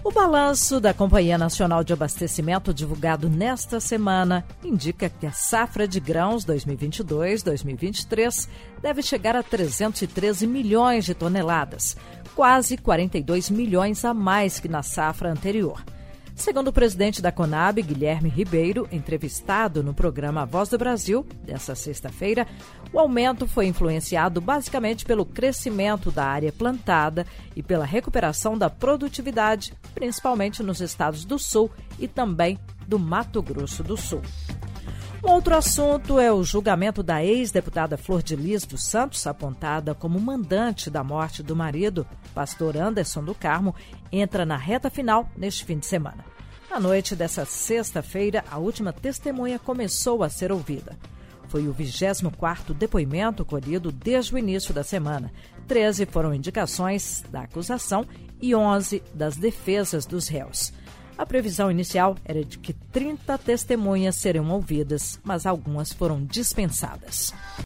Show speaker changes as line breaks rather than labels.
O balanço da Companhia Nacional de Abastecimento, divulgado nesta semana, indica que a safra de grãos 2022-2023 deve chegar a 313 milhões de toneladas, quase 42 milhões a mais que na safra anterior. Segundo o presidente da Conab, Guilherme Ribeiro, entrevistado no programa Voz do Brasil, desta sexta-feira, o aumento foi influenciado basicamente pelo crescimento da área plantada e pela recuperação da produtividade, principalmente nos estados do Sul e também do Mato Grosso do Sul. Um outro assunto é o julgamento da ex-deputada Flor de Lis dos Santos, apontada como mandante da morte do marido, pastor Anderson do Carmo, entra na reta final neste fim de semana. Na noite dessa sexta-feira, a última testemunha começou a ser ouvida. Foi o 24º depoimento colhido desde o início da semana. 13 foram indicações da acusação e 11 das defesas dos réus. A previsão inicial era de que 30 testemunhas seriam ouvidas, mas algumas foram dispensadas.